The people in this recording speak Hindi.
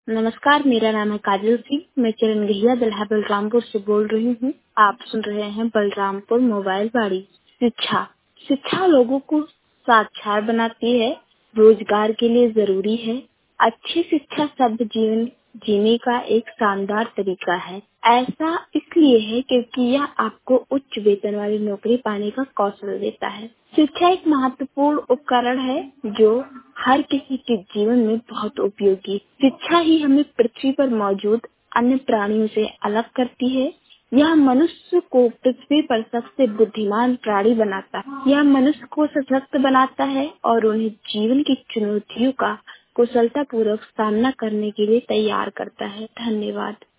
नमस्कार, मेरा नाम है काजल सिंह। मैं चरण गहिया दल्हा बलरामपुर से बोल रही हूँ। आप सुन रहे हैं बलरामपुर मोबाइल वाड़ी। शिक्षा शिक्षा लोगों को साक्षर बनाती है, रोजगार के लिए जरूरी है। अच्छी शिक्षा सभ्य जीवन जीने का एक शानदार तरीका है। ऐसा इसलिए है क्योंकि यह आपको उच्च वेतन वाली नौकरी पाने का कौशल देता है। शिक्षा एक महत्वपूर्ण उपकरण है जो हर किसी के जीवन में बहुत उपयोगी। शिक्षा ही हमें पृथ्वी पर मौजूद अन्य प्राणियों से अलग करती है। यह मनुष्य को पृथ्वी पर सबसे बुद्धिमान प्राणी बनाता है। यह मनुष्य को सशक्त बनाता है और उन्हें जीवन की चुनौतियों का कुशलता पूर्वक सामना करने के लिए तैयार करता है। धन्यवाद।